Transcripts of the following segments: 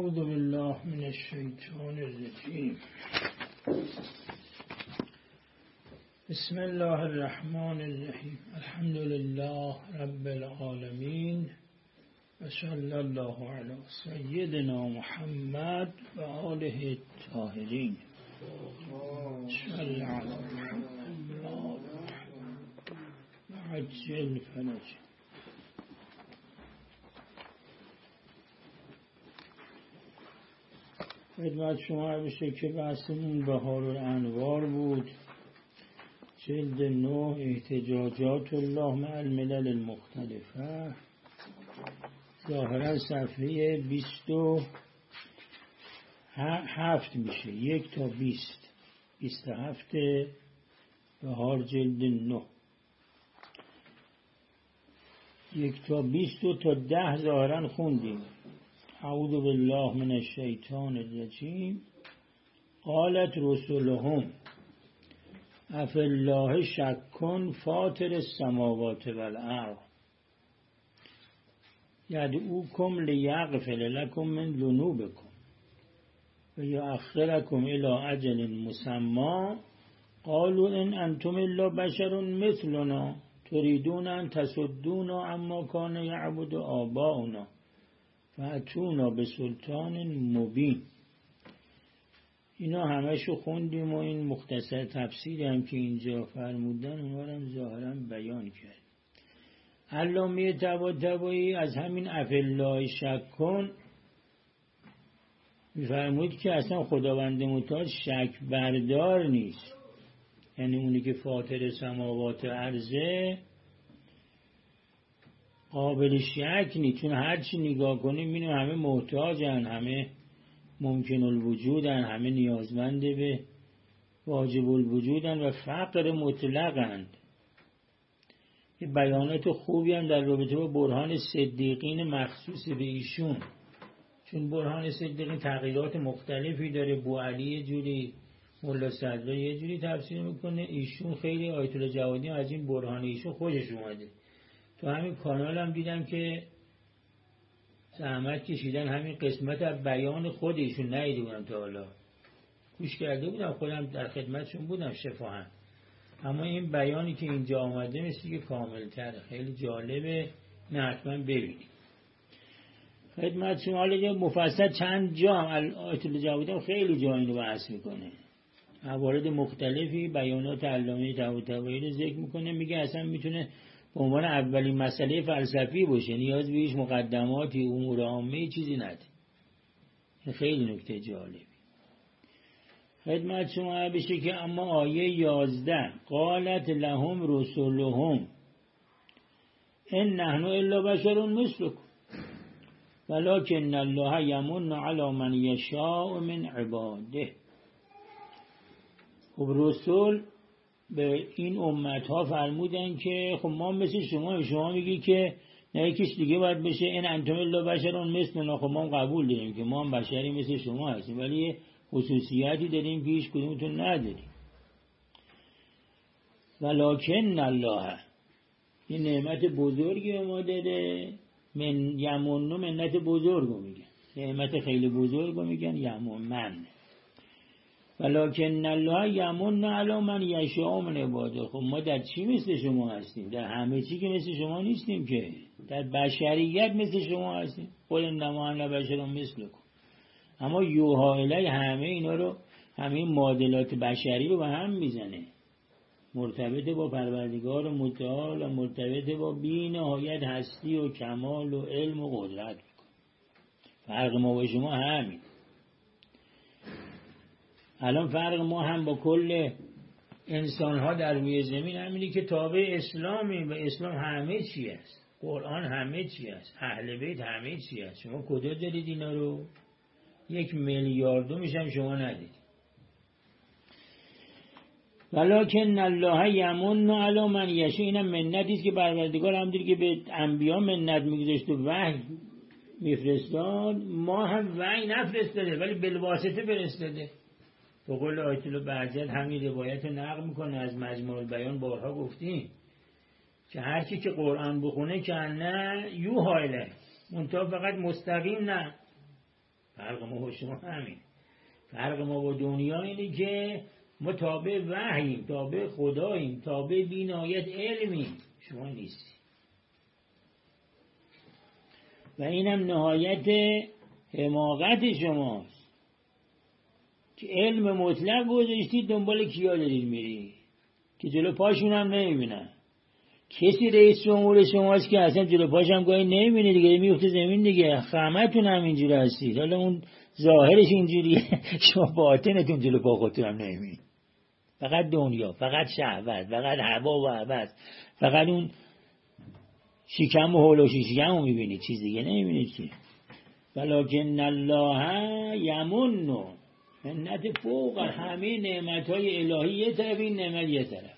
أعوذ بالله من الشيطان الرجيم. بسم الله الرحمن الرحيم. الحمد لله رب العالمين وصلى الله على سيدنا محمد وآله الطاهرين. صلى على محمد وعجل فرجه. خدمت شما بشه که بحثمون بهار الانوار بود، جلد 9، احتجاجات الله مع الملل المختلفه، ظاهرا صفحه 27 میشه، 1 تا 27 بهار جلد 9، 1 تا 20 تا 10 ظاهرا خوندیم. اعوذ بالله من الشیطان الرجیم. قالت رسلهم افی الله شک فاطر السماوات والارض یدعوکم لیغفر لکم من ذنوبکم و یؤخرکم الی اجل مسمی قالوا ان انتم الا بشر مثلنا تريدون ان تصدونا عما كان يعبد آباؤنا فأتونا بسلطان مبین. اینا همشو خوندیم و این مختصر تفسیری هم که اینجا فرمودن اونها رو ظاهرا بیان کرد. علامه طباطبایی از همین افی الله شک کن میفرمود که اصلا خداوند متعال شک بردار نیست، یعنی اونی که فاطر سماوات ارضه قابل شک نیست، چون هر چی نگاه کنیم می‌بینیم همه محتاجن، همه ممکن الوجودن، همه نیازمند به واجب الوجودن و فقر مطلقند. یه بیانات خوبی هم در رابطه با برهان صدیقین مخصوص به ایشون، چون برهان صدیقین تغییرات مختلفی داره. بوعلی یه جوری، ملا صدرا یه جوری تفسیر میکنه، ایشون خیلی آیت الله جوادی از این برهان ایشون خوشش اومده. تو همین کانال هم دیدم که زحمت کشیدن همین قسمت از بیان خود ایشون، ندیده بودم تا حالا، گوش کرده بودم، خودم در خدمتشون بودم شفاهن، اما این بیانی که اینجا آمده مثل که کامل تره، خیلی جالبه، نه حتما ببینید. خدمتشون حالا مفصل چند جا هم آیت الله جوادی خیلی جا اینو بحث میکنه، موارد مختلفی بیانات علامه طباطبایی رو ذکر میکنه، میگه اصلا میتونه به عنوان اولین مسئله فلسفی باشه، نیاز به هیچ مقدماتی امور عامه چیزی نداره. خیلی نکته جالبی. خدمت شما بشه که اما آیه 11 قالت لهم رسلهم ان نحن الا بشر مثلکم ولکن الله یمن علی من یشاء من عباده. خب رسول به این امت ها فرمودن که خب ما مثل شما میگی که نه یکیش دیگه باید بشه، این انتم الا بشرون مثلنا. خب ما قبول داریم که ما هم بشری مثل شما هستیم، ولی یه خصوصیاتی داریم که هیچ کدومتون نداریم. ولکن الله، این نعمت بزرگی به ما داده، من یمنو، منت بزرگو میگن، نعمت خیلی بزرگو میگن یمن. ولکن الله یمن علی من یشاء من عباده. خب ما در چی مثل شما هستیم؟ در همه چی که مثل شما نیستیم، که در بشریت مثل شما هستیم. قل انما انا بشر مثلکم. اما یوحی الی همه اینا رو، همه معادلات بشری رو به هم میزنه، مرتبط با پروردگار متعال و مرتبط با بی نهایت هستی و کمال و علم و قدرت میکنه. فرق ما با شما همین. الان فرق ما هم با کل انسان ها در روی زمین همینی که تابع اسلامی و اسلام همه چی است، قرآن همه چی است، اهل بیت همه چی است. شما کجا دارید اینا رو؟ 1 میلیاردو میشم شما ندید. ولکن الله یمن علی من یشاء. اینم منتی است که پروردگار همونطوری که به انبیا منت میگذاشت و وحی میفرستاد، ما هم وحی نفرستاده ولی بالواسطه فرستاده. به قول آیت الله بهجت همین روایت نقل میکنه از مجموع البیان، بارها گفتیم که هر کی که قرآن بخونه که نه یوحی الیه، منتها فقط مستقیم نه، فرق ما با شما همین. فرق ما با دنیا اینه که ما تابع وحییم، تابع خداییم، تابع بینایت علمیم، شما نیستی. و اینم نهایت حماقت شماست که علم مطلق گذاشتید دنبال کیا دارید میری که جلو پاشون هم نمیبینن. کسی رئیس جمهور شماست که اصلا جلو پاش هم گاهی نمیبینه دیگه، میفته زمین دیگه. همتون هم اینجوری هستید. حالا اون ظاهرش اینجوریه، شما باطنتون جلو پا خودتون هم نمیبینید. فقط دنیا، فقط شهوت، فقط هوا و هوس، فقط اون شکم و هولوشی شکم رو میبینید، چیز دیگه نمیبینید که. ولکن الله یمن، منت فوق همه نعمت‌های الهی یه طرف، این نعمت یه طرف.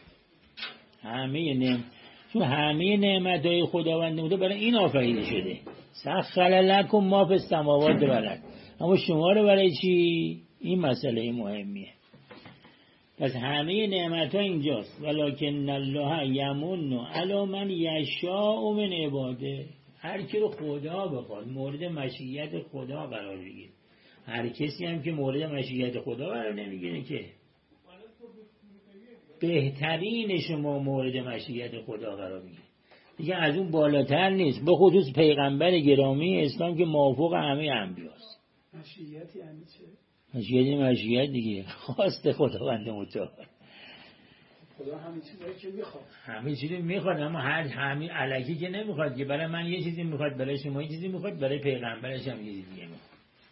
چون همه نعمت‌های خداوند بوده برای این آفریده شده. سخر لکم ما فی السماوات و الارض. اما شما رو برای چی؟ این مسئله مهمیه. پس همه نعمت‌ها اینجاست. ولکن الله یمن علی من یشاء من عباده. هر کی رو خدا بخواد مورد مشیت خدا قرار بگیره. هر کسی هم که مورد مشیت خدا قرار نمیگیره که بهترین شما مورد مشیت خدا قرار میگیره. دیگه از اون بالاتر نیست. به خصوص پیغمبر گرامی اسلام که موافق همه انبیاست. مشیت یعنی چه؟ مشیت دیگه خواست خداوند متعال. خدا همه چیزایی که میخواد، همه چیزی میخواد، اما همین الکی که نمیخواد که برای من یه چیزی میخواد، برای شما یه چیزی میخواد، برای پیغمبرش هم یه چیزی دیگه میخواد.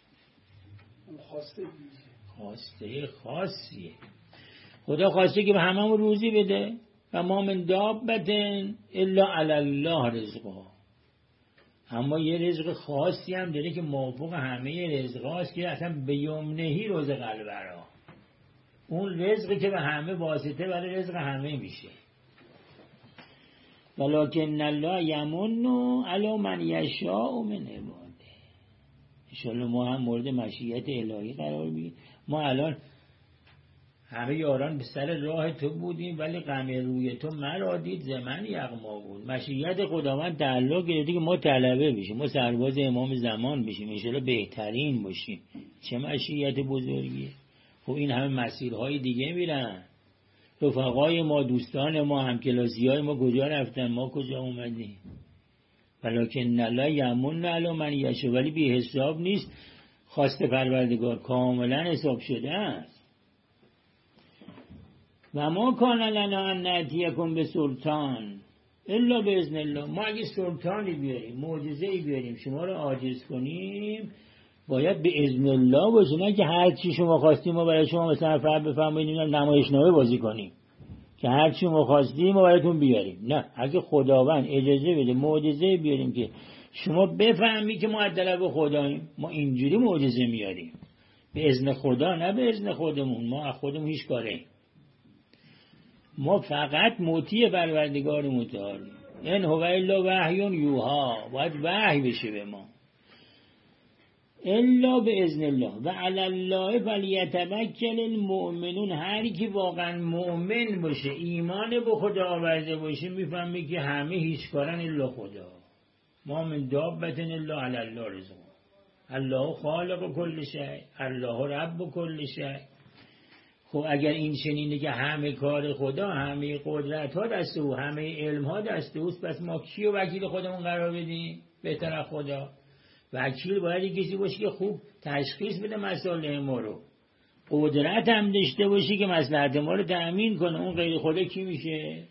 خواسته خاصیه. خدا خواسته که به هممون روزی بده. و ما من دابت الا علی الله رزقها. اما یه رزق خاصی هم داره که موافق همه رزقاست که اصلا به یمنهی رزق الورا. اون رزقی که به همه واسطه برای رزق همه میشه. ولکن الله یمن علی من یشاء من عباده. انشالله ما هم مورد مشیت الهی قرار بگیریم. ما الان همه یاران به سر راه تو بودیم ولی غم روی تو مرا دید زمن یغما بود. مشیت خداوند تعلق گرفته که ما طلبه بشیم، ما سرباز امام زمان بشیم، انشالله بهترین باشیم. چه مشیت بزرگیه. خب این همه مسیرهای دیگه میرن. رفقای ما، دوستان ما، همکلاسی‌های ما کجا رفتن، ما کجا اومدیم. ولکن الله یمن علی من یشاء، ولی بی حساب نیست. خواست پروردگار کاملا حساب شده است. و ما کان لنا ان نأتیکم بسلطان الا باذن الله. ما اگه سلطانی بیاریم، معجزه‌ای بیاریم، شما رو عاجز کنیم، باید به اذن الله باشه، نه که هر چی شما خواستیم ما برای شما مثلا فرض بفرمایید نمایشنامه بازی کنیم که هر چی ما خواستیم ما براتون بیاریم. نه، اگه خداوند اجازه بده معجزه بیاریم که شما بفهمی که ما از طرف خداییم، ما اینجوری معجزه میاریم به اذن خدا، نه به اذن خودمون. ما از خودمون هیچ کاری، ما فقط مطیع پروردگار متعال. ان هو الا وحی یوحی، باید وحی بشه به ما. الا باذن الله و علی الله فلیتوکل المؤمنون. هر کی واقعا مؤمن باشه، ایمان به خدا آورده باشه، میفهمه که همه هیچ کارن الا خدا. ما من دابت الا علی الله رزق. الله خالق کل شیء، الله رب کل شیء. خب اگر این چنینه که همه کار خدا، همه قدرت ها دست او، همه علم ها دست اوست، پس ما کیو وکیل خودمون قرار بدیم بهتر از خدا؟ وکیل باید کسی باشه که خوب تشخیص بده مسائل ما رو، قدرت هم داشته باشه که مصلحت ما رو تأمین کنه. اون غیر خدا کی میشه؟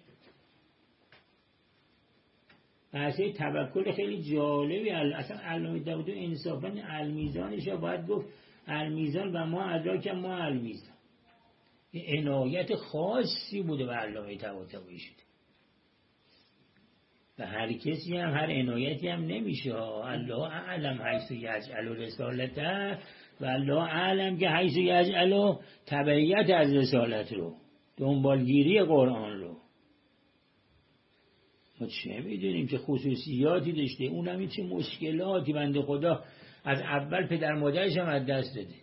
بحثه توکل خیلی جالبی. اصلا علامه داود انصافا المیزانش باید گفت المیزان و ما ادراک ما المیزان. عنایت خاصی بوده به علامه طباطبایی شده. و هر کسی هم هر عنایتی هم نمیشه. الله اعلم حیث یجعل رسالته، و الله اعلم که حیث یجعل تبعیت از رسالت رو، دنبالگیری قرآن رو. ما چه میدونیم که خصوصیاتی داشته، اونم چه مشکلاتی بنده خدا از اول پدر مادرش هم از دست داده.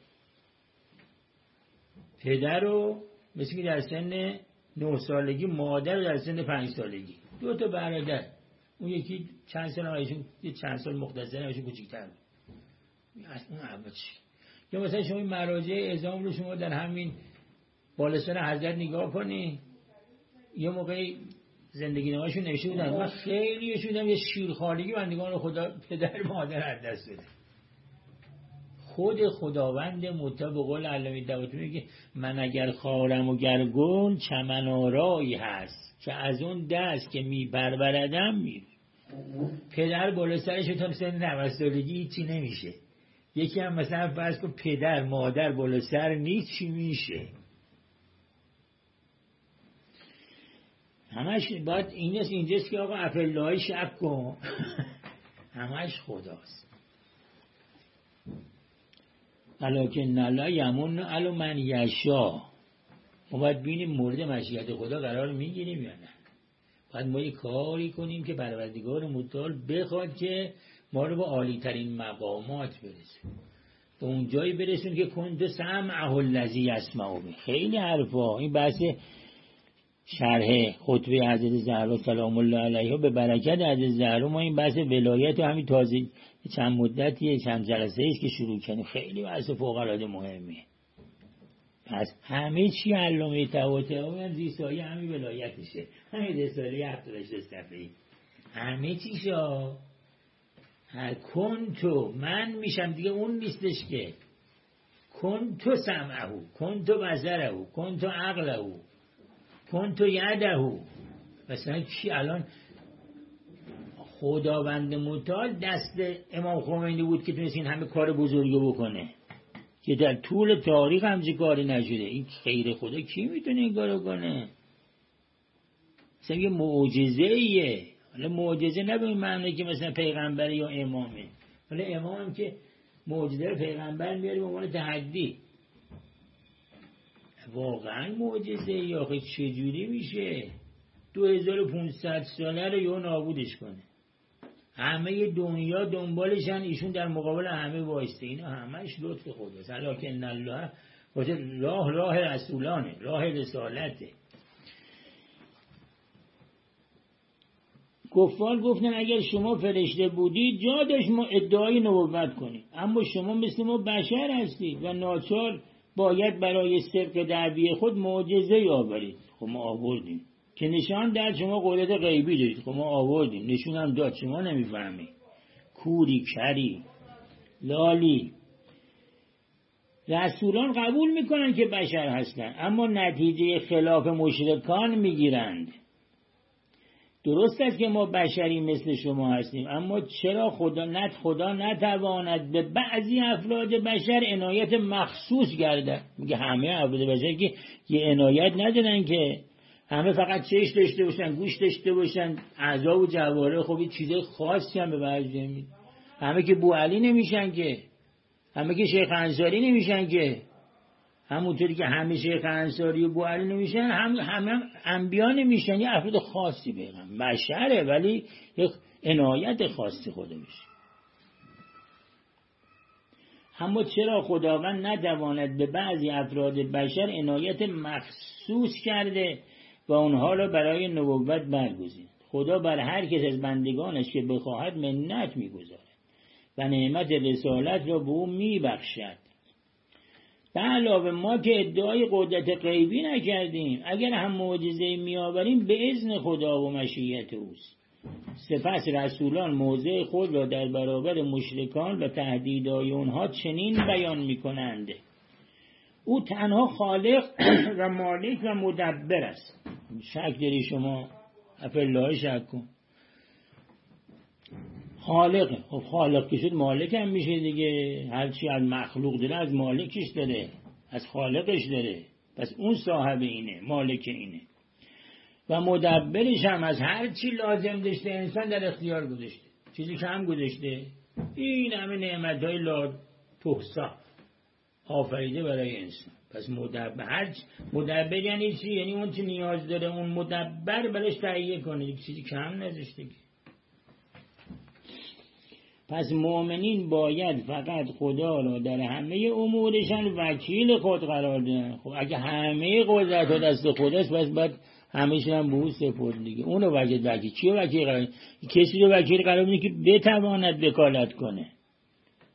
پدر رو مثل که در سن 9 سالگی، مادر در سن 5 سالگی، 2 تا برادر. اون یکی چند سال هایشون، یه چند سال مختصر هایشون کوچیک‌تر بود. اون اول چی؟ یا مثلا شما این مراجع اعزام رو شما در همین بالستان حضرت نگاه کنی، یه موقعی زندگی نامه‌شون نوشته بودن من خیلی شدم یه شیرخوارگی بندگان خدا پدر مادر از دست بده. خود خداوند متعال به قول علامه طباطبایی میگه من اگر خارم و گر گل چمن آرایی هست که از اون دست که میپروردم میره. پدر بالا سرش تا سن 90 سالگی هیچی نمیشه. یکی هم مثلا فرض کن پدر مادر بالا سر نیست چی میشه؟ همش باید اینجاست که آقا افالله شک کن. همش خداست. ولکن الله یمن علی من یشاء. ما باید ببینیم مورد مشیت خدا قرار میگیریم یا نه. باید ما یه کاری کنیم که پروردگار متعال بخواد که ما رو به عالی ترین مقامات برسه، به اون جایی برسون که کنت سمعه الذی یسمع به. خیلی حرفا. این بحث شرح خطبه حضرت زهرا سلام الله علیها به برکت حضرت زهرا ما این بحث ولایت و همین تازه چند مدتیه چند جلسه ایست که شروع کردیم. خیلی بحث فوق العاده مهمیه. پس همه چی علامه طباطبایی هم زیسایی همین ولایتشه، همین رساله 78 صفحه‌ای همه چیشا کنتو من میشم دیگه، اون نیستش که کنتو سمعه کنتو بصره کنتو عقله کنتو یده. مثلا کی الان خداوند متعال دست امام خمینی بود که تونست این همه کار بزرگی بکنه که در طول تاریخ همچین کاری نشده. این خیر خدا کی میتونه این کارو کنه؟ مثلا یه معجزه ایه. حالا معجزه نه به این معنی که مثلا پیغمبر یا امامه، حالا امام هم که معجزه رو پیغمبر میاره به عنوان تحدی. واقعا معجزه یا خیلی چجوری میشه 2500 ساله رو یا نابودش کنه؟ همه دنیا دنبالشن، ایشون در مقابل همه وایسته. اینا همش لطف خداست. ولکن الله راه رسولانه، راه رسالته. کفار گفتن اگر شما فرشته بودید جا داشت ما ادعای نبوت کنید، اما شما مثل ما بشر هستید و ناچار باید برای صدق دعوی خود معجزه آورید. خب ما آوردیم که نشان داد شما قدرت غیبی دارید. خب ما آوردیم نشون هم داد شما نمیفهمید. کوری کری لالی. رسولان قبول میکنن که بشر هستن اما نتیجه خلاف مشرکان میگیرند. درست است که ما بشری مثل شما هستیم، اما چرا خدا نتواند به بعضی افراد بشر عنایت مخصوص گردد؟ میگه همه افراد بشر که یه عنایت ندارن که همه فقط چشم داشته باشن، گوش داشته باشن، اعضا و جوارح. خب این چیز خاصی هم به بعضی میده. همه که بوعلی نمیشن که، همه که شیخ انصاری نمیشن که، همونطوری که همه شیخ انصاری و بوعلی نمیشن همه انبیا نمیشن. یه افراد خاصی بگم بشره ولی یک عنایت خاصی خدا میشه. اما چرا خداوند نتواند به بعضی افراد بشر عنایت مخصوص کرده و اونها را برای نبوت برگزید؟ خدا بر هر کس از بندگانش که بخواهد منت میگذارد و نعمت رسالت را به او میبخشد. به علاوه ما که ادعای قدرت غیبی نکردیم، اگر هم معجزه میآوریم به اذن خدا و مشیت اوست. سپس رسولان موضع خود را در برابر مشرکان و تهدیدهای اونها چنین بیان میکنند: او تنها خالق و مالک و مدبر است. شک داری شما؟ افالله شک کن. خالق، خب خالق که شد مالک هم میشه دیگه. هرچی از مخلوق داره از مالکش داره، از خالقش داره. پس اون صاحب اینه، مالک اینه. و مدبرش هم از هرچی لازم داشته انسان در اختیار گذاشته. چیزی کم گذاشته؟ این همه نعمتهای لا تحصا آفریده برای انسان. پس مدبر یعنی چی؟ یعنی اون چی نیاز داره اون مدبر بلش تهیه کنه، چیزی کم نذاشته. پس مؤمنین باید فقط خدا را در همه امورشان وکیل خود قرار دهند. خب اگه همه قدرت ها دست خداست پس باید همه‌شون هم به او سپرد دیگه. اون رو وکیل چی رو وکیل قرار؟ کسی رو وکیل قرار بده که بتواند وکالت کنه.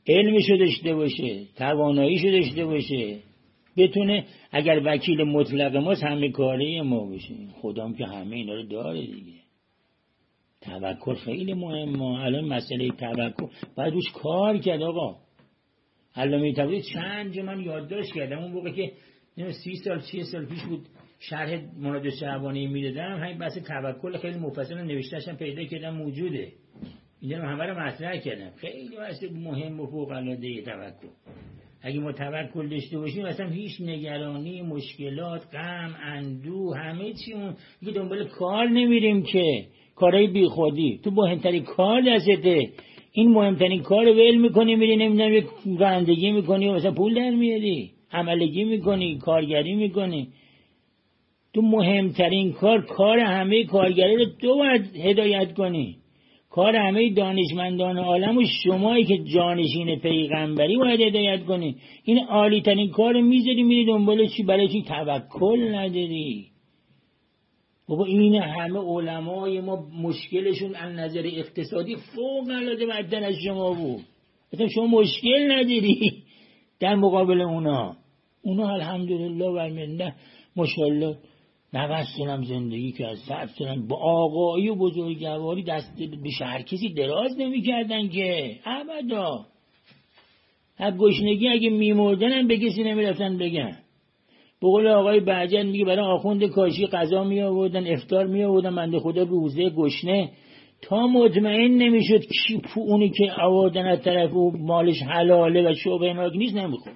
علمشو داشته باشه، تواناییشو داشته باشه، بتونه اگر وکیل مطلق ماست همه کاره ما باشه. خدام که همه اینا رو داره دیگه. توکل خیلی مهمه. الان مسئله توکل باید روش کار کرد آقا. علامه طباطبایی چند جا من یادداشت کردم اون موقع که 30 سال 40 سال پیش بود شرح مناجات شعبانی میدادم، همین بحث توکل خیلی مفصل نوشتهشم پیدا کردم موجوده. اینجا همه رو مطرح کردم. خیلی بحث مهم و فوق العاده توکل. اگه ما توکل داشته باشیم اصلا هیچ نگرانی، مشکلات، غم، اندوه، همه چی اون دیگه دنبال کار نمیریم که کارهای بیخودی. تو مهمترین کار دسته، این مهمترین کار رو ول میکنی میری نمیدونم رانندگی میکنی و مثلا پول در میاری، عملگی میکنی، کارگری میکنی. تو مهمترین کار همه کارگری رو تو باید هدایت کنی. کار همه دانشمندان عالم و شمایی که جانشین پیغمبری باید هدایت کنی. این عالی ترین کار میذاری میری دنبال چی؟ برای چی؟ توکل نداری. بابا این همه علمای ما مشکلشون از نظر اقتصادی فوق العاده بدتر از شما بود. مثلا شما مشکل نداری در مقابل اونا الحمدلله و المنه ماشاءالله 90 سالم زندگی کرد، 100 سالم با آقایی و بزرگواری دست به هر کسی دراز نمی کردن که ابدا. از گشنگی اگه میمردن هم به کسی نمی رفتن بگن. به قول آقای بهجت میگه برای آخوند کاشی غذا می آوردن، افطار می آوردن، بنده خدا روزه گشنه تا مطمئن نمیشد اونی که آوردن از طرف او مالش حلاله و شبهه ناک نیست نمیخورد.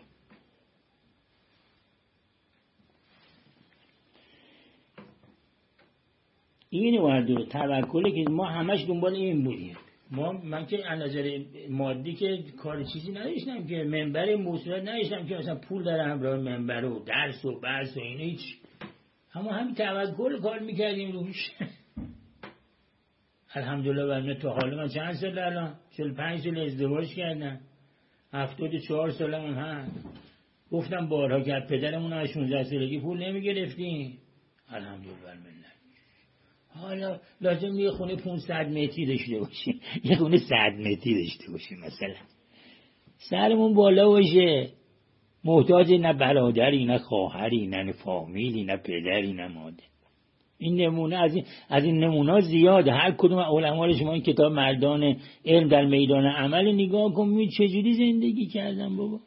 این وارد توکله که ما همش دنبال این بودیم. من که از نظر مادی که کار چیزی نداشتم که منبر موصولات نداشتم که مثلا پول در همراه منبر و درس و برس و اینا هیچ. اما همین توکل کار میکردیم روش. الحمدلله و تا حالا من چند سال الان 45 سال ازدواج کردم، 74 سالم هم گفتم بارها که پدرمون از 16 سالگی پول نمیگرفتیم. الحمدلله و حالا لازم یه خونه 500 متری داشته باشیم، یه خونه 100 متری داشته باشیم، مثلا سرمون بالا باشه، محتاج نه برادری نه خواهری نه فامیلی نه پدری نه مادر. این نمونه از این نمونه زیاده. هر کدوم علما شما این کتاب مردان علم در میدان عمل نگاه کن ببین چجوری زندگی کردن بابا.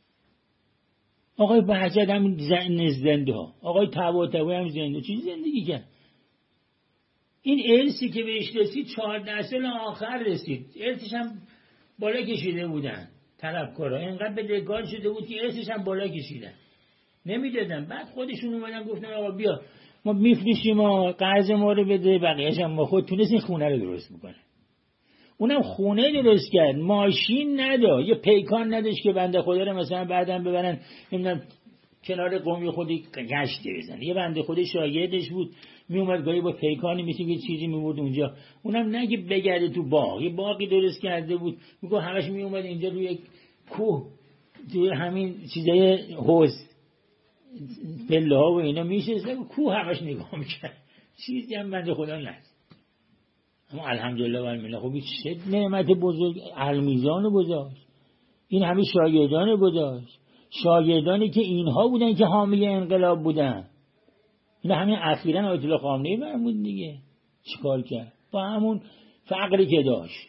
آقای بهجت هم زنده ها، آقای طباطبایی هم زنده، چیزی زندگی کرد. این ارثی که بهش رسید 14 سال آخر رسید. ارثش هم بالا کشیده بودن طلبکارا، اینقدر به دگار شده بود که ارثش هم بالا کشیدن نمیدادن. بعد خودشون اومدن گفتن آقا بیا ما میفروشیم، قرض ما رو بده، بقیه‌اش هم ما خود تونست این خونه رو درست بکنه. اونم خونه درست کرد، ماشین نداشت، یه پیکان نداشت که بنده خدا رو مثلا بعدم ببرن نمیدونم کنار قومی خودی گشت بزنه. یه بنده خدا شاگردش بود می اومد گاهی با پیکانی مثل یه چیزی میبرد اونجا، اونم نه که بگرده تو باغ، یه باغی درست کرده بود، میگه همش می اومد اینجا روی کوه توی همین چیزای حوض پله ها و اینا میشسته کوه همش نگاه میکرد، چیزی هم بنده خدا نست. اما الحمدلله و المنه خب چه نعمت بزرگ المیزان گذاشت، این همه شاگردان گذاشت، شاگردانی که اینها بودن که حامی انقلاب بودن. این همین اخیراً آیت الله خامنه‌ای فرمود دیگه، چیکار کرد با همون فقری که داشت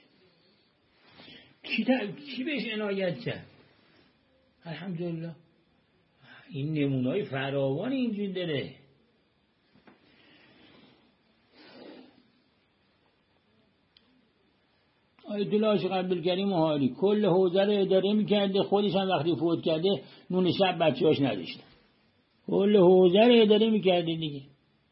کی بهش عنایت کرد. الحمدلله این نمونه‌های فراوان اینجوری داره. آیت الله عاشق عبدالکریم حالی کل حوزه رو اداره میکرده، خودش هم وقتی فوت کرده نون شب بچه‌هاش نداشتن، کل حوزه رو اداره میکرده دیگه.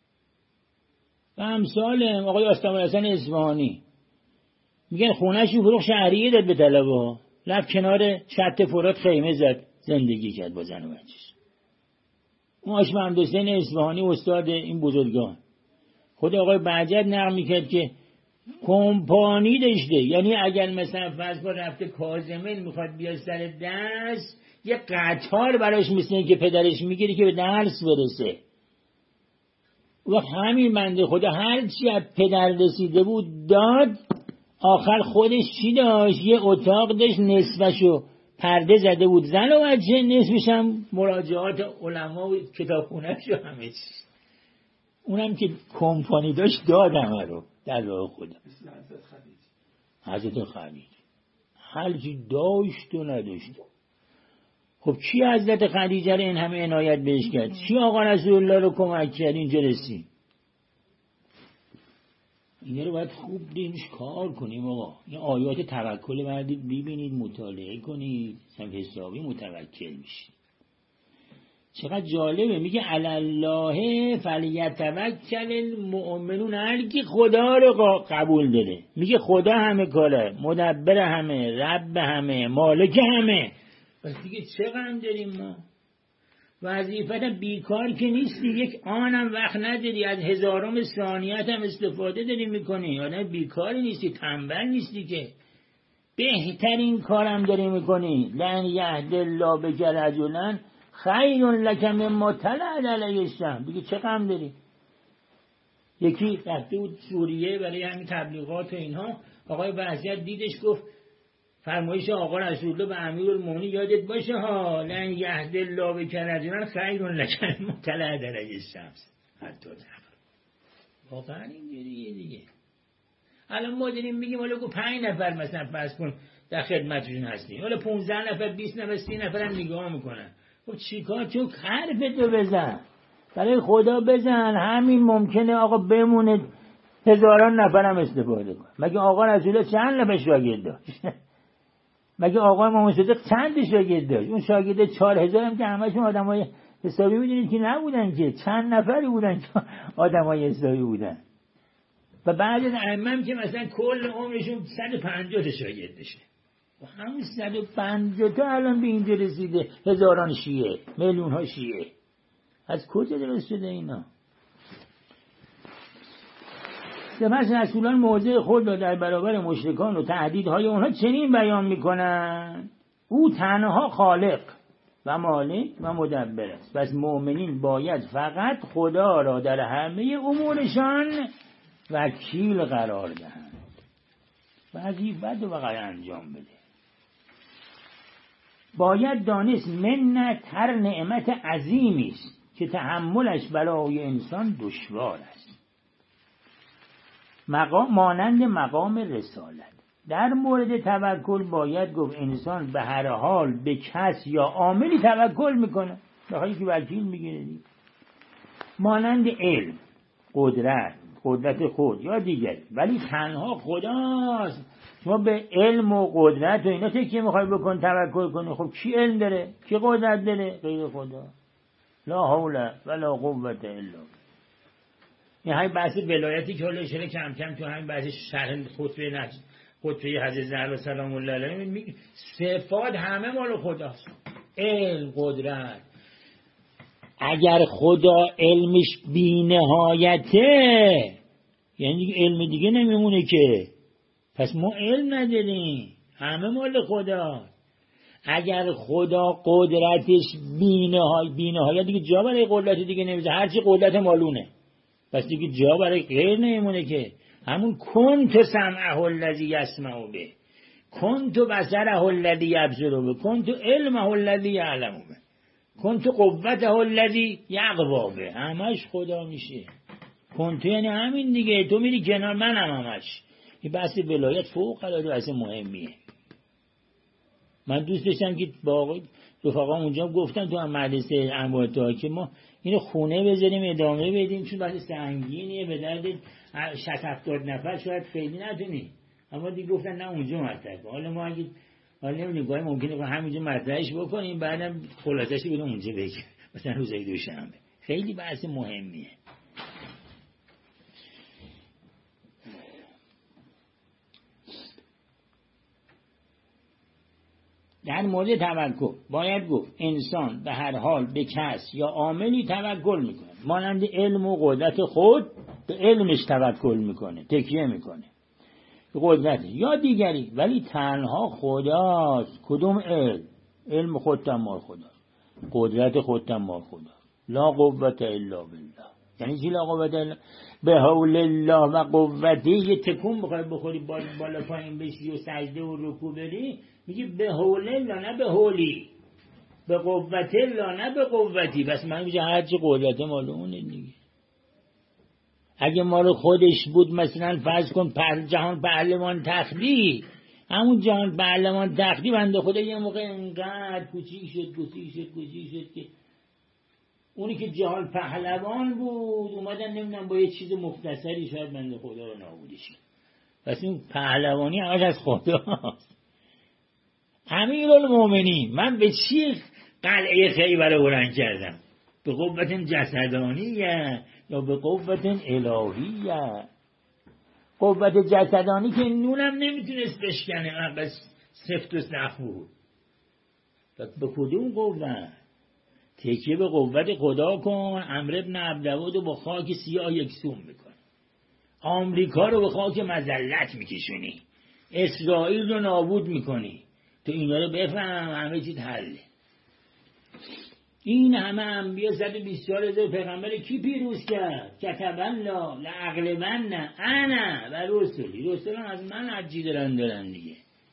و امثال آقای آستان‌الحسن اصفهانی میگن خونه‌ش رو فروخت، شهریه داد به طلبه‌ها، رفت کنار شط فرات خیمه زد، زندگی کرد با زن و بچه‌ش. اون هاشم حمدحسین اصفهانی استاد این بزرگان، خود آقای بهجت نقل میکرد که کمپانی داشته، یعنی اگر مثلا فرض کن رفته کاظمل میخواد بیاد سر درس، یه قطار براش مثل این که پدرش میگیری که به درس برسه. و همین بنده خدا هرچی از پدر رسیده بود داد، آخر خودش چی داشت؟ یه اتاق داشت نصفشو پرده زده بود زن و بچه، نصفش هم مراجعات علما و کتابخونه‌ش و همه چیز. اونم که کمپانی داشت دادم رو در راه خدا. حضرت خدیجه هر چی داشت و نداشت. خب کی حضرت خدیجه رو این همه عنایت بهش کرد؟ کی آقا رسول الله رو کمک کرد اینجا رسید؟ این رو باید خوب دیمش کار کنیم آقا. این آیات توکل بردید ببینید، مطالعه کنید، هم حسابی متوکل میشید. چقدر جالبه، میگه علی الله فلیتوکل المؤمنون. هر کی خدا رو قبول داره، میگه خدا همه کاره، مدبر همه، رب همه، مالک همه. پس دیگه چه غم داریم ما؟ وظیفت بیکار که نیستی، یک آنم وقت نداری، از هزارم ثانیت هم استفاده داری میکنی. آدم بیکاری نیستی، تنبل نیستی، که بهترین کارم داری میکنی. لن یهد الله بک رجلا خیر لک مما طلعت علیه الشمس. دیگه چه غم داری؟ یکی رفته بود سوریه برای همین تبلیغات و اینها، آقای وحشت دیدش گفت فرمایش آقا رسول الله به امیرالمومنین یادت باشه ها، لن یهد الله بک رجلا خیر لک مما طلعت علیه الشمس حتی تفر. واقعا اینجوریه دیگه. الان ما داریم میگیم حالا 5 نفر مثلا فرض کن در خدمتشون هستیم، حالا 15 نفر 20 نفر 30 نفر هم نگاه میکنن. خب چیکار؟ تو حرفتو بزن، برای خدا بزن. همین ممکنه آقا بمونه هزاران نفرم استفاده کن. مگه آقا رسول الله چند نفر شاگرد داشت؟ مگه آقا امام صادق چند شاگرد داشت؟ اون شاگرد 4000 هم که همشون آدمای حسابی میدونید که نبودن، که چند نفری بودن که آدمای حسابی بودن. و بعد از ائمه که مثلا کل عمرشون 150 تا شاگرد داشته. و همین 150 تا الان به اینجا رسیده، هزاران شیعه، میلیون ها شیعه. از کجا درست شده اینا؟ سپس رسولان موضع خود را در برابر مشرکان و تهدیدهای اونها چنین بیان میکنن: او تنها خالق و مالک و مدبر است. پس مؤمنین باید فقط خدا را در همه امورشان وکیل قرار دهند، وظیفت رو فقط انجام بده. باید دانست منت هر نعمت عظیمی است که تحملش برای انسان دشوار است، مانند مقام رسالت. در مورد توکل باید گفت انسان به هر حال به کس یا عاملی توکل میکنه، به حالی که وکیل میگیره. مانند علم، قدرت خود یا دیگری، ولی تنها خداست. شما به علم و قدرت و اینا چه میخوای بکن توکل کنی؟ خب کی علم داره؟ کی قدرت داره؟ غیر خدا. لا حول ولا قوة الا بالله. این همین بحث ولایتی که حالا اشاره کم کم تو همین بحث شرح خطبه حضرت زهرا سلام الله علیها صفات همه مال خداست. علم، قدرت. اگر خدا علمش بی نهایته یعنی علم دیگه نمیمونه که، پس ما علم نداریم، همه مال خدا. اگر خدا قدرتش بی نهایت دیگه جا برای قدرت دیگه نمیذاره، هرچی قدرت مالونه، پس دیگه جا برای غیر نمیمونه که. همون کنت سمعه الذی یسمع به، کنت بصره الذی یبصر به، کنت علمه الذی یعلم به، کنت قوته الذی یقوا به. همش خدا میشه. کنت یعنی همین دیگه، تو میری کنار منم همش. این بحث ولایت فوق العاده بحث مهمیه. من دوست داشتم که با رفقا اونجا گفتم تو هم مدرسه انواع که ما اینو خونه بذاریم ادامه بدیم، چون بحث سنگینیه، به درد 60-70 نفر شاید خیلی نتونی، اما دیگه گفتن نه اونجا مطرح کن. حالا ما اگه نمی‌دونیم ممکنه همینجا مطرحش بکنیم، بعدم خلاصش بدیم اونجا بگیم، مثلا روزای دوشنبه. خیلی بحث مهمیه. در مورد توکل باید گفت انسان به هر حال به کس یا عاملی توکل میکنه، مانند علم و قدرت خود به علمش توکل میکنه، تکیه میکنه به قدرت یا دیگری، ولی تنها خداست. کدوم علم؟ خودت مال خداست، قدرت خودت مال خداست. لا قوة الا بالله. یعنی چی لا قوت الا به حول الله و قوته؟ یه تکون بخوای بخوری بالا پایین بشی و سجده و رکوع بری، میگی به حول الله نه به حولی، به قوت الله نه به قوتی. بس من میگم هر چی قدرت مال اونه دیگه. اگه مال خودش بود مثلا فرض کن جهان پهلوان تختی، همون جهان پهلوان تختی بنده خدا یه موقع انقدر کوچیک شد که اونی که جهان پهلوان بود اومدن نمیدونم با یه چیز مختصری شاید بنده خدا رو نابودش. پس این پهلوانی همش از خداست. امیرالمومنین من به چی قلعه خیبر رو بلند کردم؟ به قوت جسدانیه یا به قوت الهیه؟ قوت جسدانی که نونم نمیتونست بشکنه، بس سفت و سخت بود. به کدوم قوت؟ تکیه به قوت خدا کن. عمرو بن عبدود رو با خاک سیاه یکسون میکنی، آمریکا رو به خاک مذلت میکشونی، اسرائیل رو نابود میکنی. تو اینا رو بفهم همه چیز حله. این همه انبیا 124,000 پیغمبر کی پیروز کرد؟ کتب الله لاغلبن انا و رسلی. رسول هم از من حجی دارن دیگه.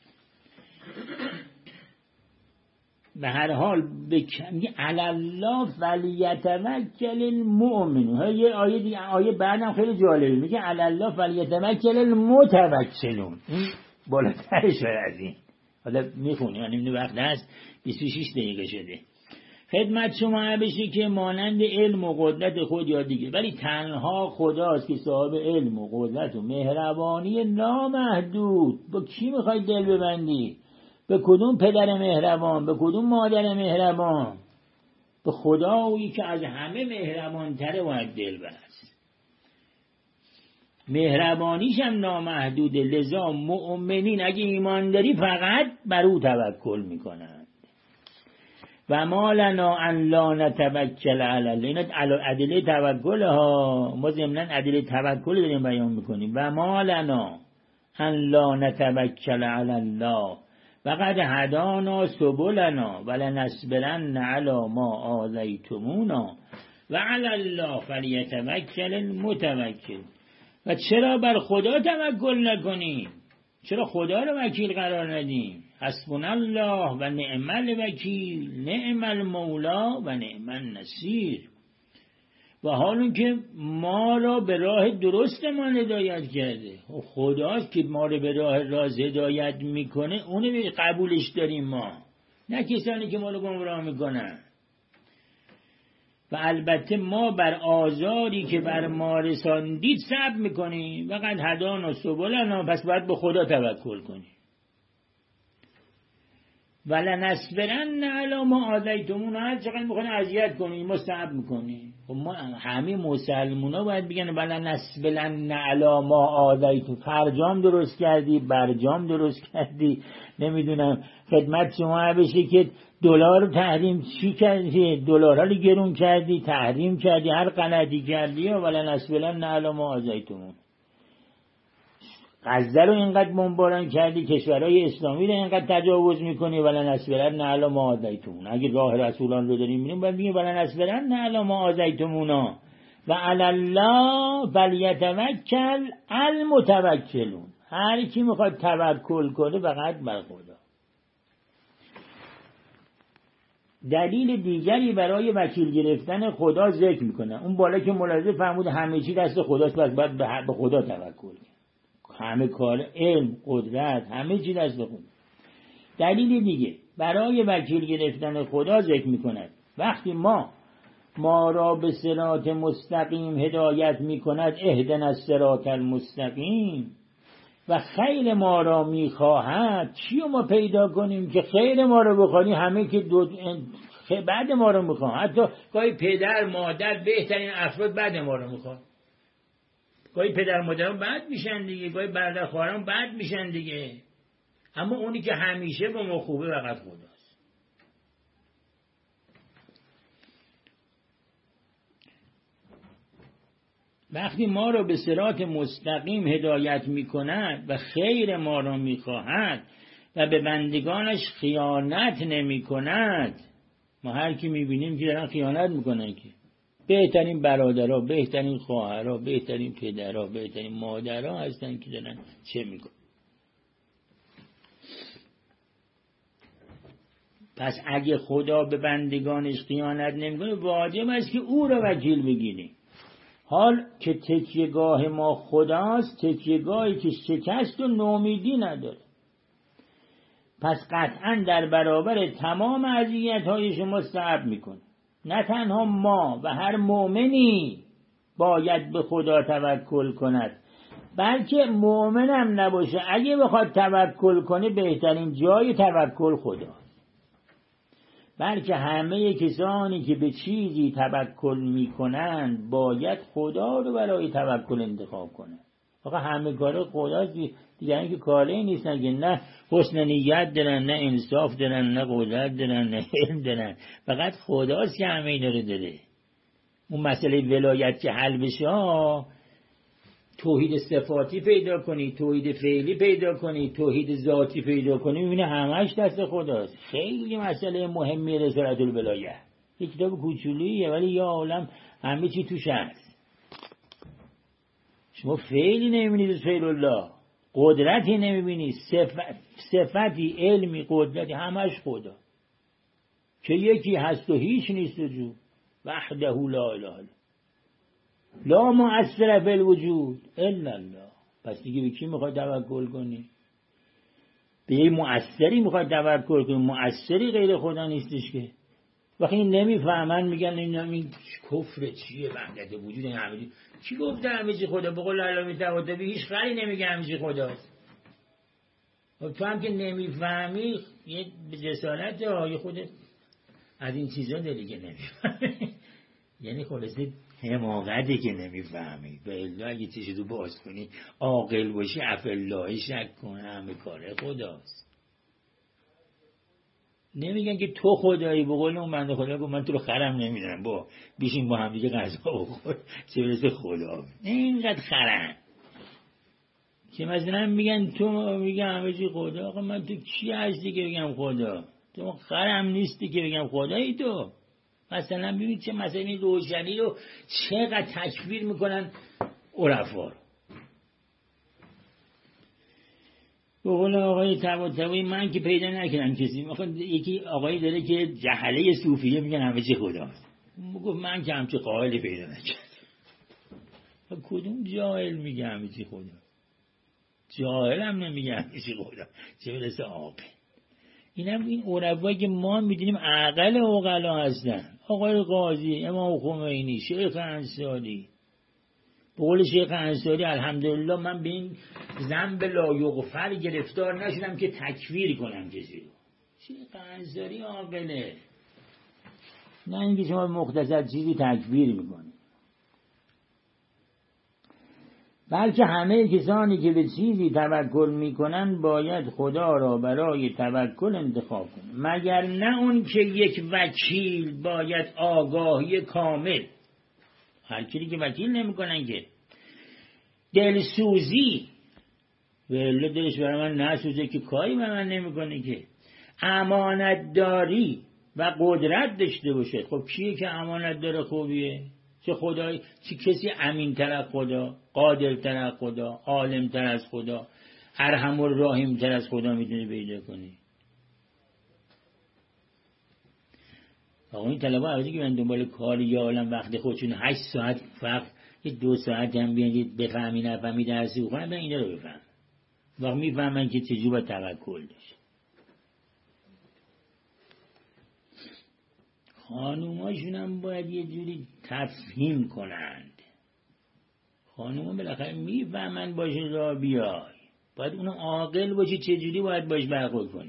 به هر حال میگه علی الله فلیتوکل المؤمنون. یه آیه دیگه، آیه بعدم خیلی جالبه، میگه علی الله فلیتوکل المتوکلون. این بالاترش از این. حالا میخونی، یعنی وقت هست 26 دقیقه شده. خدمت شما بشه که مانند علم و قدرت خود یا دیگه، ولی تنها خداست که صاحب علم و قدرت و مهربانی نامحدود. با کی میخوای دل ببندی؟ به کدوم پدر مهربان؟ به کدوم مادر مهربان؟ به خدایی که از همه مهربان تره باید دل بست. مهربانیش هم نامحدوده. لذا مؤمنین اگه ایمان داری فقط بر او توکل میکنن. و ما لنا ان لا نتوکل علی الله. اینا ادله توکل ها، ما ضمناً ادله توکل داریم بیان میکنیم. و ما لنا ان لا نتوکل علی الله وقد هدانا سبلنا ولنصبرن علی ما آذیتمونا و علی الله فلیتوکل المتوکل. و چرا بر خدا توکل نکنیم؟ چرا خدا رو وکیل قرار ندیم؟ حسبنا الله و نعم الوکیل نعم المولا و نعم النصیر. و حال که ما را به راه درست ما هدایت کرده، خداست که ما را به راه راست هدایت میکنه، اونو به قبولش داریم ما، نه کسانی که ما رو گمراه میکنن. و البته ما بر آزاری که بر ما رساندید صبر میکنیم. وقد هدانا سبلنا، پس باید به خدا توکل کنیم. ولنصبرن علی ما آذیتمونا، هر چقدر میخواین اذیت کنیم ما صبر میکنیم. خب ما همه مسلمونا باید بگن ولنصبرن علی ما آذیتم. فرجام درست کردی، برجام درست کردی، نمیدونم خدمت شما بشه که دلار تحریم چی کردی، دلارها رو گرون کردی، تحریم کردی، هر غلطی کردی. ولنصبرن علی ما آذیتمون. غزه رو اینقدر بمباران کردی، کشورهای اسلامی رو اینقدر تجاوز میکنی. ولنصبرن علی ما آذیتمون. اگه راه رسولان رو داریم میریم باید بگیم ولنصبرن علی ما آذیتمونا و علی الله فلیتوکل المتوکلون. هر کی میخواد توکل کنه فقط بر خدا. دلیل دیگری برای وکیل گرفتن خدا ذکر میکنه. اون بالا که ملاحظه فرمود همه چی دست خداست، پس باید به خدا توکل کنه. همه کار، علم، قدرت، همه چی دست خدا. دلیل دیگه برای وکیل گرفتن خدا ذکر میکند. وقتی ما را به صراط مستقیم هدایت میکند، اهدنا الصراط المستقیم، و خیر ما را میخواهد، چیو ما پیدا کنیم که خیر ما رو بخوانی؟ همه که بعد ما رو میخوان. حتی گاهی پدر مادر بهترین افراد بعد ما رو میخوان. گاهی پدر مادران بد میشن دیگه، گاهی برادر خواهران بد میشن دیگه، اما اونی که همیشه با ما خوبه فقط خداست. وقتی ما رو به صراط مستقیم هدایت میکند و خیر ما رو میخواهد و به بندگانش خیانت نمیکند، ما هر کی میبینیم که دارن خیانت میکنن که بهترین برادرها، بهترین خواهرها، بهترین پدرها، بهترین مادرها هستن که دارن چه میکنن. پس اگه خدا به بندگانش خیانت نمیکنه واجب است که او را وکیل بگیریم. حال که تکیهگاه ما خداست، تکیهگاهی که شکست و نومیدی نداره. پس قطعا در برابر تمام اذیت‌های شما صبر میکنه. نه تنها ما و هر مؤمنی باید به خدا توکل کند، بلکه مؤمن هم نباشه اگه بخواد توکل کنه بهترین جای توکل خدا. بلکه همه کسانی که به چیزی توکل میکنند باید خدا رو برای توکل انتخاب کنند. آقا همه کار خداست، دیگران که کاری نیستن که نه حسن نیت دارن، نه انصاف دارن، نه قدرت دارن، نه علم دارن. فقط خداست که همه اینا رو داره. اون مسئله ولایت که حل بشه، توحید صفاتی پیدا کنی، توحید فعلی پیدا کنی، توحید ذاتی پیدا کنی، میبینی همش دست خداست. خیلی مسئله مهمی رسالت الولایه. یک کتاب کوچولوییه ولی یا عالم همه چی توش هست. شما فعلی نمیبینید از فعل الله، قدرتی نمیبینید، صفتی، علمی، قدرتی، همش خدا که یکی هست و هیچ نیست جو، وحده لا اله الا لا مؤثر فی الوجود الا الله. پس دیگه به کی میخوای توکل کنی؟ به یه مؤثری میخوای توکل کنی؟ مؤثری غیر خدا نیستش که. وقتی نمیفهمن میگن این کفر چیه؟ وحدت وجود همه چی. کی گفته همه چی خدا؟ به قول علامه طباطبایی هیچ خری نمیگه همه چی خداست. تو هم که نمیفهمی یه جسارت یه خودت از این چیزا داری که نمیفهمی. یعنی خلاصه حماقتی که نمیفهمی. به الله اگه چیزی رو باز کنی عاقل باشی افالله شک کن، همه کاره خداست. نمیگن که تو خدایی. به قول اون بنده خدا گفت من تو رو خرم نمیدونم، با بیشین با هم دیگه غذا بخور چه برسه خدا. اینقدر خرم که مثلا میگن تو میگن همه چی خدا. آقا من تو چی هستی که بگم خدا؟ تو خرم نیستی که بگم خدایی تو. مثلا ببین چه مثلا روشنی رو چقدر تکفیر میکنن عرفا. به قول آقای طباطبایی من که پیدا نکردم کسی. یکی آقایی داره که جهله صوفیه میگن همه چی خداست. گفت من که همچه قائلی پیدا نکردم. کدوم جاهل میگه همه چی خدا؟ جاهل هم نمیگه همه چی خدا، چه برسه عاقل. این عرفایی که ما میدونیم عقل عقلا هستن. آقای قاضی، امام خمینی، شیخ انصاری. به قول شیخ انصاری الحمدلله من به این ذنب لا یغفر گرفتار نشدم که تکفیر کنم کسی رو. شیخ انصاری عاقله، نه اینکه شما مختصر چیزی تکفیر میکنی. بلکه همه کسانی که به چیزی توکل میکنن باید خدا را برای توکل انتخاب کنند، مگر نه اون که یک وکیل باید آگاهی کامل. هر کی که وکیل نمیکنن که دلسوزی ولی دلش برای من نسوزه که کاری به من نمیکنه که امانتداری و قدرت داشته باشه. خب کیه که امانت داره خوبیه؟ چه خدایی؟ چه کسی امین تر از خدا، قادر تر از خدا، عالم تر از خدا، ارحم الراحیم تر از خدا میتونه پیدا کنی؟ آقا این طلبه عوضی که من دنبال کاری یا عالم وقت خودشون 8 ساعت فقط 2 ساعت هم بیان بفهمی نفهمی درسی بخونن به اینا رو بفهم. وقت میفهمن که چجور با توکل داشت. خانوماشون هم باید یه جوری تفهیم کنند. خانوما بالاخره میفهمن باشه را بیای، باید اونو عاقل باشی چجوری باید باش برخورد کنی.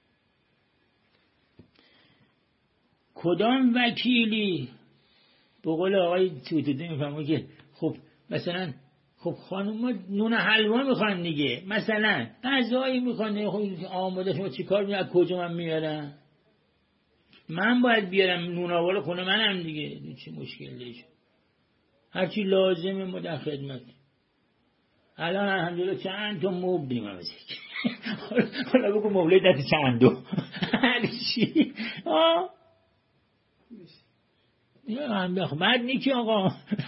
کدام وکیلی؟ به قول آقای توتوده میفهمه که خب مثلا خب خانوما نون حلوا میخوان دیگه، مثلا غذایی میخوان، خب آماده شما چیکار میکنن؟ کجا من میارم؟ من باید بیارم نون آوار خونه منم دیگه. چه مشکل داشت؟ هرچی لازمه ما در خدمت. الان الحمدلله چند تا مبل دیم هم بزید. حالا بگو مبله دست چند دو هرچی بعد نیکی آقا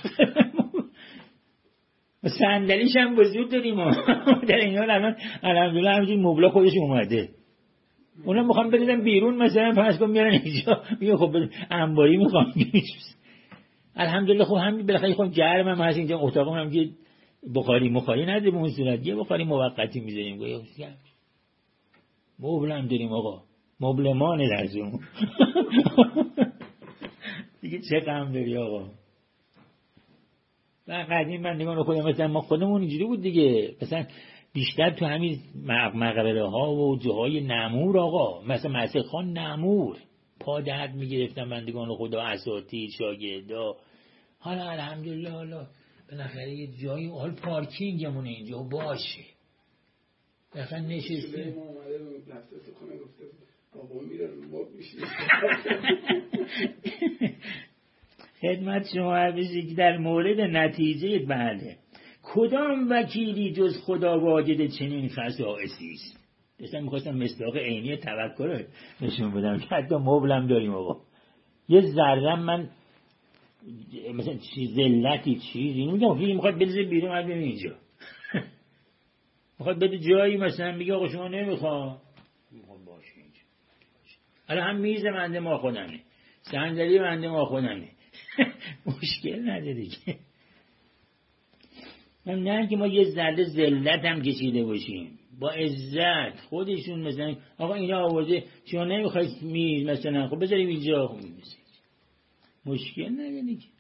صندلیش هم وجود داریم در این حال الان الحمدلله همینجوری مبلا خودش اومده. اونا میخوام بریدن بیرون مثلا فرض کن میارن اینجا میگه خب انباری میخوام. الحمدلله خب همین بالاخره خب گرم هم هست اینجا اتاقم هم که بخاری نداره به اون صورت یه بخاری موقتی میذاریم گویا مبل هم داریم آقا مبلمان لازم دیگه چه غم داری آقا. و قدیم من نگاه خودم مثلا ما خودمون اینجوری بود دیگه مثلا بیشتر تو همین مقبره ها و جاهای نمور آقا مثلا مسیح خان نمور پا درد میگرفتن بندگان خدا اساتید شاگردا. حالا الحمدلله حالا بالاخره یه جایی حال پارکینگمونه اینجا باشه بالاخره نشستیم. ما اومده رفته تو خونه گفته بابا میره رو مبل میشه. خدمت شما بشه که در مورد نتیجه بله کدام وکیلی جز خدا واجد چنین خصائصی است. داشتم میخواستم مصداق عینی توکل نشون بدم که حتی مبلم داریم آقا. یه ذره من مثلا ذلتی چیزی نمیگم که میخواد بریزه بیرون از ببین اینجا میخواد بده جایی مثلا میگه آقا شما نمیخواد باشه اینجا حالا هم میز بنده ما خودمه صندلی بنده ما خودمه مشکل نداره که من نه که ما یه ذره ذلت هم کشیده باشیم با عزت خودشون مثلا آقا اینا آورده شما نمیخواید میز مثلا خب بذاریم اینجا خب مشکل نداره که.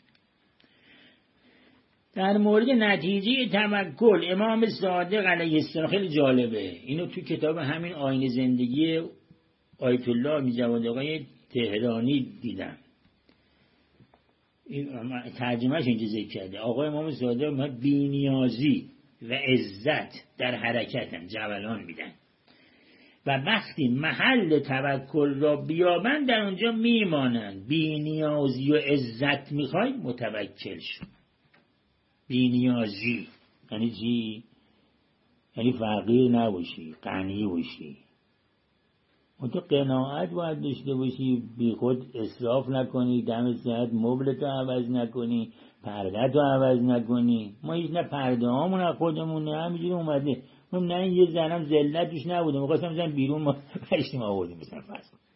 در مورد نتیجه توکل امام صادق علیه السلام خیلی جالبه اینو تو کتاب همین آیین زندگی آیت الله میجواد آقای تهرانی دیدم این ترجمهش اینجا ذکر کرده آقای امام صادق بی‌نیازی و عزت در حرکتن جولان میدن و وقتی محل توکل را بیابند در اونجا میمانند. بی‌نیازی و عزت میخوای متوکل شو. بی‌نیازی یعنی چی؟ یعنی فقیر نباشی غنی باشی. اون تو قناعت باید داشته باشی بی خود اسراف نکنی دم ساعت مبلتو عوض نکنی پرده‌تو عوض نکنی. ما هیچ نه پرده هامون از خودمون نه همینجوری اومده من نه یه زنم ذلت توش نبوده می‌خواستم بزنم بیرون ما پشتیم آوردیم مثلا فرض کن.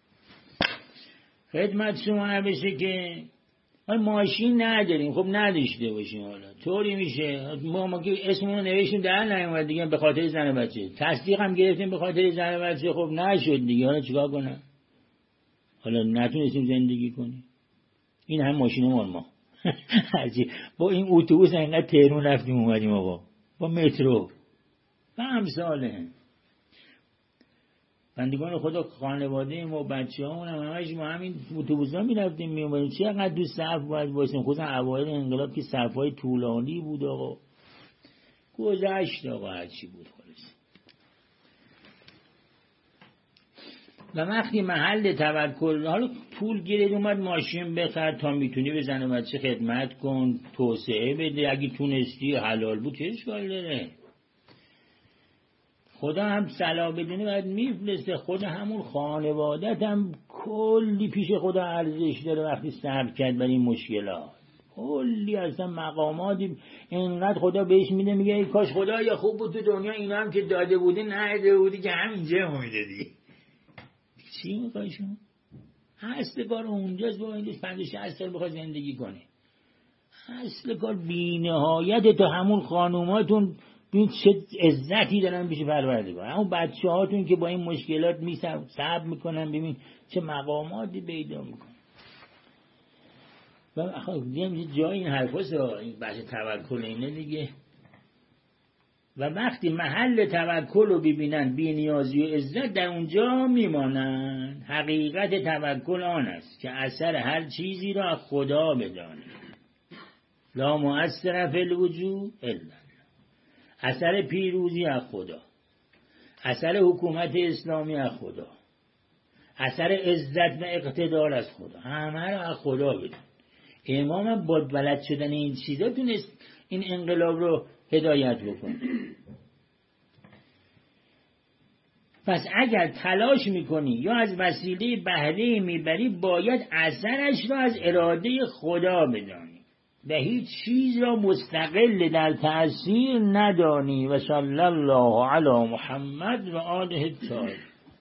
خدمت شما بشه که ماشین نداریم خب نداشته باشیم حالا طوری میشه ما که اسممون نوشتیم در نیومد دیگه به خاطر زن بچه تصدیق هم گرفتیم به خاطر زن بچه خب نشد دیگه حالا چیکار کنم حالا نتونستیم زندگی کنیم. این هم ماشین ما با این اتوبوس انقدر تهران رفتیم اومدیم آقا با مترو و امثاله بندگان خدا خانواده ما بچه همون هم همش ما همین اتوبوسا میرفتیم میومدیم چقدر دو صف باید وایسیم خصوصا اوایل انقلاب که صفای طولانی بود آقا گذشت آقا هرچی بود خالص. و وقتی محل توکل حالا پول گیرید اومد ماشین بخر تا میتونی به زن و بچه خدمت کن توسعه بده اگه تونستی حلال بود چه اشکال داره. خدا هم صلاح بدونی باید میفلسته. خدا همون خانوادت هم کلی پیش خدا ارزش داره وقتی صبر کرد برای این مشکلات کلی اصلا مقاماتی اینقدر خدا بهش میده میگه ای کاش خدا یا خوب بود تو دنیا اینا هم که داده بودی نهده بودی که همینجا میدادی. چی میخوای شما؟ اصل کار اونجاست با این 50-60 سال بخوای زندگی کنی. اصل کار بی‌نهایت تو همون خانوماتون ببین چه عزتی دارن پیش پروردگار. همون بچه هاتون که با این مشکلات صبر میکنن ببین چه مقاماتی پیدا میکنن. و جای این حرفاست این بحث توکل اینه دیگه. و وقتی محل توکل رو ببینن بی‌نیازی و عزت در اونجا میمانن. حقیقت توکل آن است که اثر هر چیزی را خدا بدانه. لا مؤثر فی الوجود الا اثر پیروزی از خدا اثر حکومت اسلامی از خدا اثر عزت و اقتدار از خدا همه را از خدا بدون. امام با بلد شدن این چیزا تونست این انقلاب رو هدایت بکنه. پس اگر تلاش میکنی یا از وسیله بهره میبری، باید اثرش را از اراده خدا بدانی و هیچ چیز را مستقل در تأثیر ندانی. و صلی الله علی محمد و آله الطاهرین.